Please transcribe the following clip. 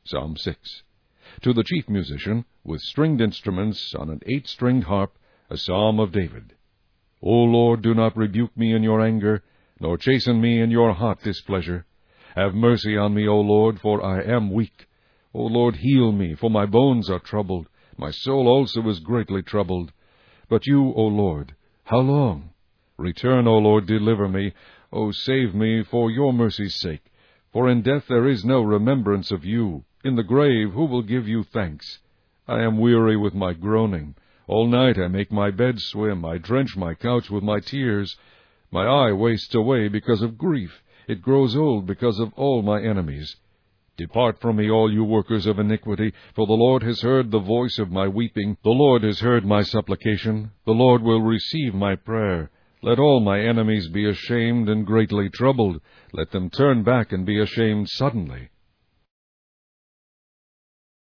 Psalm 6. To the chief musician, with stringed instruments on an 8-stringed harp, a psalm of David. O Lord, do not rebuke me in your anger, nor chasten me in your hot displeasure. Have mercy on me, O Lord, for I am weak. O Lord, heal me, for my bones are troubled. My soul also is greatly troubled. But you, O Lord, how long? Return, O Lord, deliver me. O save me for your mercy's sake. For in death there is no remembrance of you. In the grave who will give you thanks? I am weary with my groaning. All night I make my bed swim. I drench my couch with my tears. My eye wastes away because of grief. It grows old because of all my enemies. Depart from me, all you workers of iniquity, for the Lord has heard the voice of my weeping. The Lord has heard my supplication. The Lord will receive my prayer. Let all my enemies be ashamed and greatly troubled. Let them turn back and be ashamed suddenly.